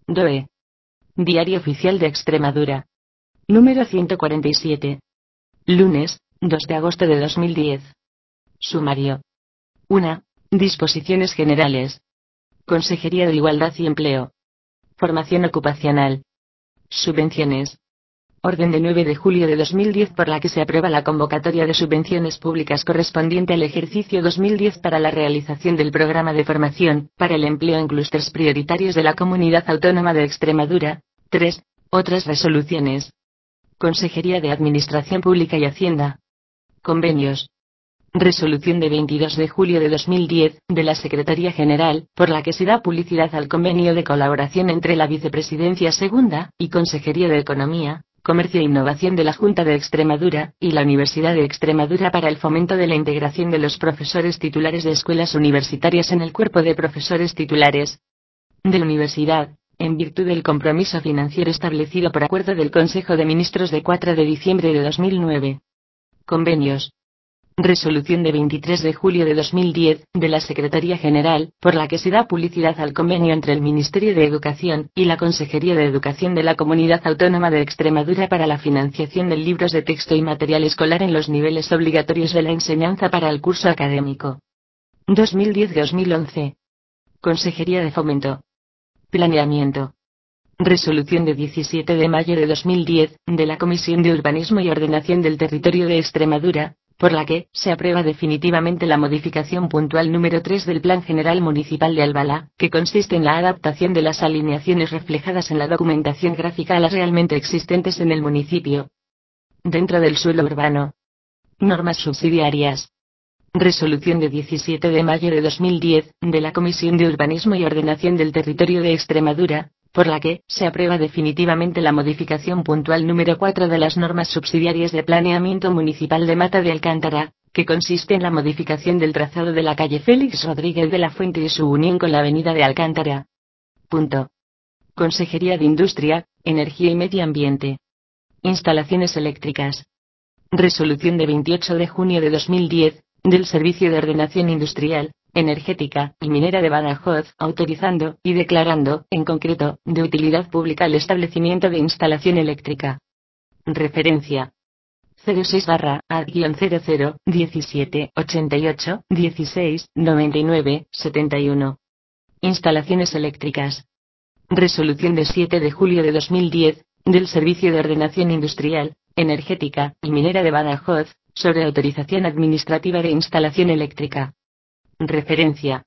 DOE. Diario Oficial de Extremadura. Número 147. Lunes, 2 de agosto de 2010. Sumario. 1. Disposiciones generales. Consejería de Igualdad y Empleo. Formación ocupacional. Subvenciones. Orden de 9 de julio de 2010 por la que se aprueba la convocatoria de subvenciones públicas correspondiente al ejercicio 2010 para la realización del programa de formación para el empleo en clústeres prioritarios de la Comunidad Autónoma de Extremadura. 3. Otras resoluciones. Consejería de Administración Pública y Hacienda. Convenios. Resolución de 22 de julio de 2010, de la Secretaría General, por la que se da publicidad al convenio de colaboración entre la Vicepresidencia Segunda y Consejería de Economía, Comercio e Innovación de la Junta de Extremadura, y la Universidad de Extremadura para el fomento de la integración de los profesores titulares de escuelas universitarias en el cuerpo de profesores titulares de universidad, en virtud del compromiso financiero establecido por acuerdo del Consejo de Ministros de 4 de diciembre de 2009. Convenios. Resolución de 23 de julio de 2010, de la Secretaría General, por la que se da publicidad al convenio entre el Ministerio de Educación y la Consejería de Educación de la Comunidad Autónoma de Extremadura para la financiación de libros de texto y material escolar en los niveles obligatorios de la enseñanza para el curso académico 2010-2011. Consejería de Fomento. Planeamiento. Resolución de 17 de mayo de 2010, de la Comisión de Urbanismo y Ordenación del Territorio de Extremadura, por la que se aprueba definitivamente la modificación puntual número 3 del Plan General Municipal de Albalá, que consiste en la adaptación de las alineaciones reflejadas en la documentación gráfica a las realmente existentes en el municipio. Dentro del suelo urbano. Normas subsidiarias. Resolución de 17 de mayo de 2010, de la Comisión de Urbanismo y Ordenación del Territorio de Extremadura, por la que se aprueba definitivamente la modificación puntual número 4 de las normas subsidiarias de planeamiento municipal de Mata de Alcántara, que consiste en la modificación del trazado de la calle Félix Rodríguez de la Fuente y su unión con la avenida de Alcántara. Punto. Consejería de Industria, Energía y Medio Ambiente. Instalaciones eléctricas. Resolución de 28 de junio de 2010, del Servicio de Ordenación Industrial, Energética y Minera de Badajoz, autorizando y declarando, en concreto, de utilidad pública el establecimiento de instalación eléctrica. Referencia. 06/A-00 17 88 16 99 71. Instalaciones eléctricas. Resolución de 7 de julio de 2010, del Servicio de Ordenación Industrial, Energética y Minera de Badajoz, sobre autorización administrativa de instalación eléctrica. Referencia.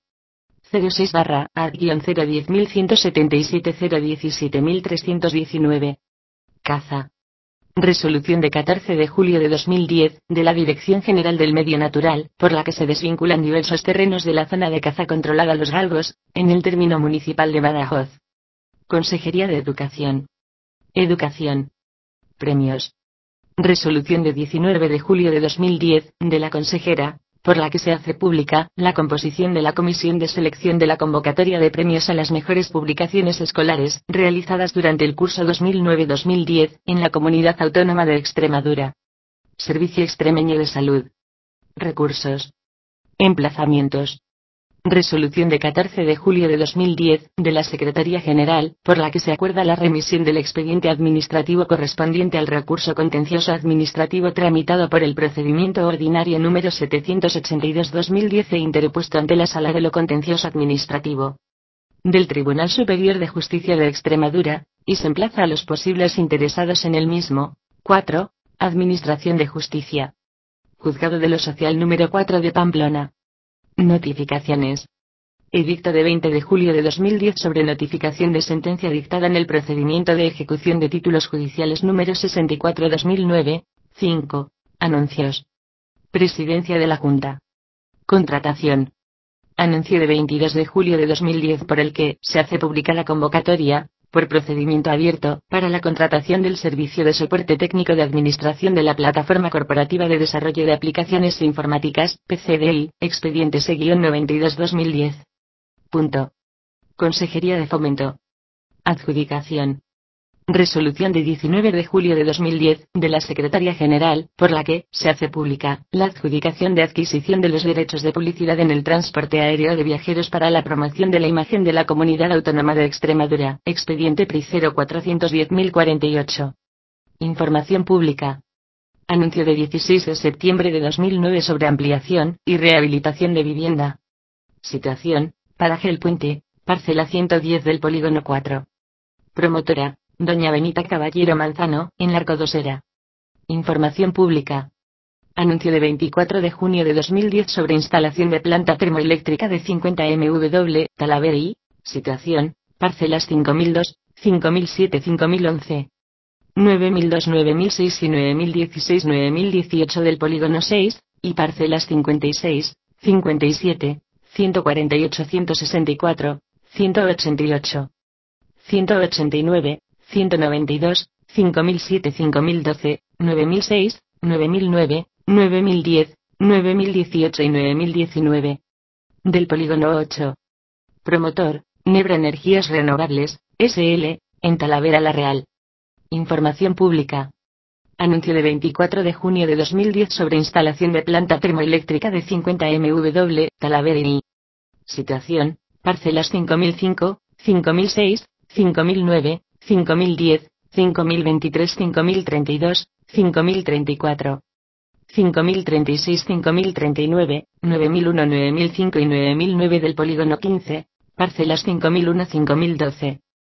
06/A-0 10177 017319. Caza. Resolución de 14 de julio de 2010, de la Dirección General del Medio Natural, por la que se desvinculan diversos terrenos de la zona de caza controlada Los Galgos, en el término municipal de Badajoz. Consejería de Educación. Educación. Premios. Resolución de 19 de julio de 2010, de la consejera, por la que se hace pública la composición de la Comisión de Selección de la convocatoria de premios a las mejores publicaciones escolares realizadas durante el curso 2009-2010 en la Comunidad Autónoma de Extremadura. Servicio Extremeño de Salud. Recursos. Emplazamientos. Resolución de 14 de julio de 2010, de la Secretaría General, por la que se acuerda la remisión del expediente administrativo correspondiente al recurso contencioso administrativo tramitado por el procedimiento ordinario número 782/2010 e interpuesto ante la Sala de lo Contencioso Administrativo del Tribunal Superior de Justicia de Extremadura, y se emplaza a los posibles interesados en el mismo. 4. Administración de Justicia. Juzgado de lo Social número 4 de Pamplona. Notificaciones. Edicto de 20 de julio de 2010 sobre notificación de sentencia dictada en el procedimiento de ejecución de títulos judiciales número 64/2009. 5. Anuncios. Presidencia de la Junta. Contratación. Anuncio de 22 de julio de 2010 por el que se hace pública la convocatoria, por procedimiento abierto, para la contratación del Servicio de Soporte Técnico de Administración de la Plataforma Corporativa de Desarrollo de Aplicaciones Informáticas, PCDI, expediente C-92/2010. Punto. Consejería de Fomento. Adjudicación. Resolución de 19 de julio de 2010, de la Secretaría General, por la que se hace pública la adjudicación de adquisición de los derechos de publicidad en el transporte aéreo de viajeros para la promoción de la imagen de la Comunidad Autónoma de Extremadura. Expediente PRI 0410.048. Información pública. Anuncio de 16 de septiembre de 2009 sobre ampliación y rehabilitación de vivienda. Situación: Paraje El Puente, parcela 110 del polígono 4. Promotora: Doña Benita Caballero Manzano, en Larco Dosera. Información pública. Anuncio de 24 de junio de 2010 sobre instalación de planta termoeléctrica de 50 MW, Talavera y. Situación: parcelas 5002, 5007, 5011. 9002, 9006 y 9016, 9018 del polígono 6, y parcelas 56, 57, 148, 164, 188, 189, 192, 5007, 5012, 9006, 9009, 9010, 9018 y 9019. Del polígono 8. Promotor: Nebra Energías Renovables, SL, en Talavera la Real. Información pública. Anuncio de 24 de junio de 2010 sobre instalación de planta termoeléctrica de 50 MW, Talavera y. Situación: parcelas 5005, 5006, 5009, 5010, 5023, 5032, 5034, 5036, 5039, 9001, 9005 y 9009 del polígono 15, parcelas 5001, 5012.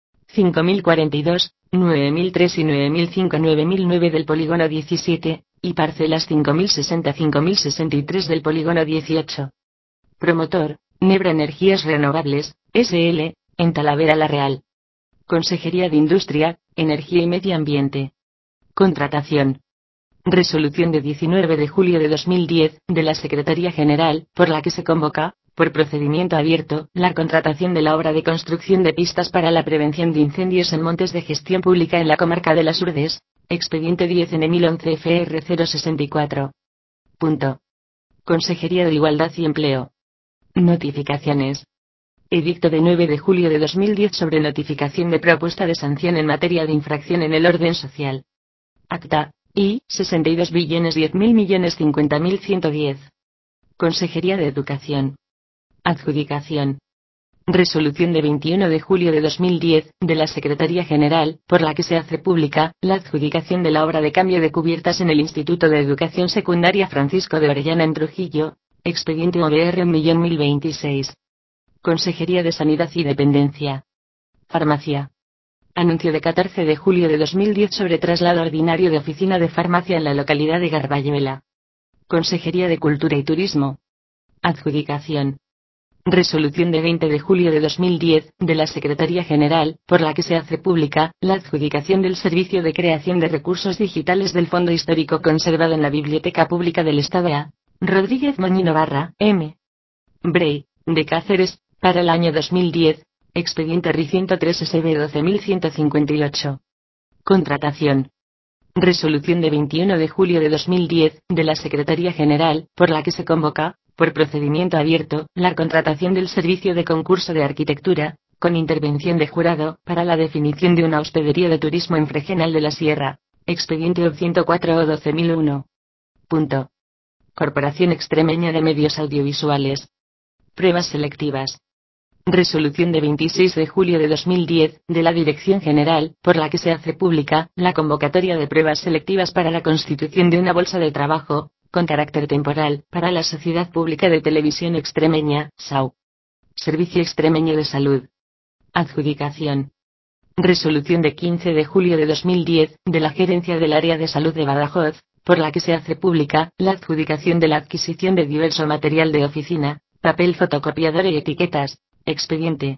5042, 9003 y 9005, 9009 del polígono 17, y parcelas 5060, 5063 del polígono 18. Promotor: Nebra Energías Renovables, SL, en Talavera la Real. Consejería de Industria, Energía y Medio Ambiente. Contratación. Resolución de 19 de julio de 2010, de la Secretaría General, por la que se convoca, por procedimiento abierto, la contratación de la obra de construcción de pistas para la prevención de incendios en montes de gestión pública en la comarca de las Urdes, expediente 10N1011 FR 064. Punto. Consejería de Igualdad y Empleo. Notificaciones. Edicto de 9 de julio de 2010 sobre notificación de propuesta de sanción en materia de infracción en el orden social. Acta, I, 62.010.000.050.110. Consejería de Educación. Adjudicación. Resolución de 21 de julio de 2010, de la Secretaría General, por la que se hace pública la adjudicación de la obra de cambio de cubiertas en el Instituto de Educación Secundaria Francisco de Orellana en Trujillo, expediente OBR 1.026. Consejería de Sanidad y Dependencia. Farmacia. Anuncio de 14 de julio de 2010 sobre traslado ordinario de oficina de farmacia en la localidad de Garbayuela. Consejería de Cultura y Turismo. Adjudicación. Resolución de 20 de julio de 2010, de la Secretaría General, por la que se hace pública la adjudicación del servicio de creación de recursos digitales del Fondo Histórico conservado en la Biblioteca Pública del Estado a Rodríguez Moñino Barra, M. Brey, de Cáceres, para el año 2010, expediente RI 103 SB 12158. Contratación. Resolución de 21 de julio de 2010, de la Secretaría General, por la que se convoca, por procedimiento abierto, la contratación del servicio de concurso de arquitectura, con intervención de jurado, para la definición de una hospedería de turismo en Fregenal de la Sierra, expediente OB 104 o 12001. Punto. Corporación Extremeña de Medios Audiovisuales. Pruebas selectivas. Resolución de 26 de julio de 2010, de la Dirección General, por la que se hace pública la convocatoria de pruebas selectivas para la constitución de una bolsa de trabajo, con carácter temporal, para la Sociedad Pública de Televisión Extremeña, SAU. Servicio Extremeño de Salud. Adjudicación. Resolución de 15 de julio de 2010, de la Gerencia del Área de Salud de Badajoz, por la que se hace pública la adjudicación de la adquisición de diverso material de oficina, papel fotocopiador y etiquetas, expediente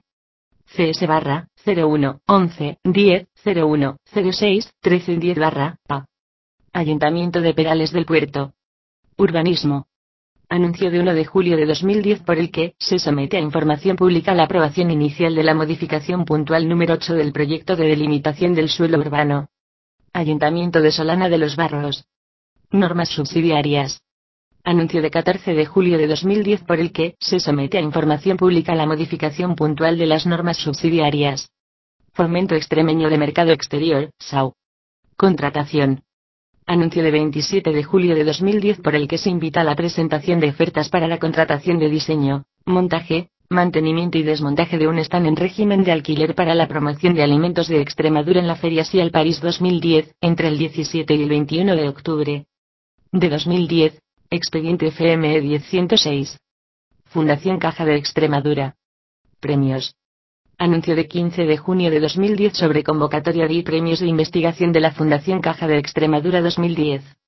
CS/01-11-10-01-06-1310/A. Ayuntamiento de Perales del Puerto. Urbanismo. Anuncio de 1 de julio de 2010 por el que se somete a información pública la aprobación inicial de la modificación puntual número 8 del proyecto de delimitación del suelo urbano. Ayuntamiento de Solana de los Barros. Normas subsidiarias. Anuncio de 14 de julio de 2010 por el que se somete a información pública la modificación puntual de las normas subsidiarias. Fomento Extremeño de Mercado Exterior, SAU. Contratación. Anuncio de 27 de julio de 2010 por el que se invita a la presentación de ofertas para la contratación de diseño, montaje, mantenimiento y desmontaje de un stand en régimen de alquiler para la promoción de alimentos de Extremadura en la Feria Sial París 2010, entre el 17 y el 21 de octubre de 2010, expediente FME 10106. Fundación Caja de Extremadura. Premios. Anuncio de 15 de junio de 2010 sobre convocatoria de premios de investigación de la Fundación Caja de Extremadura 2010.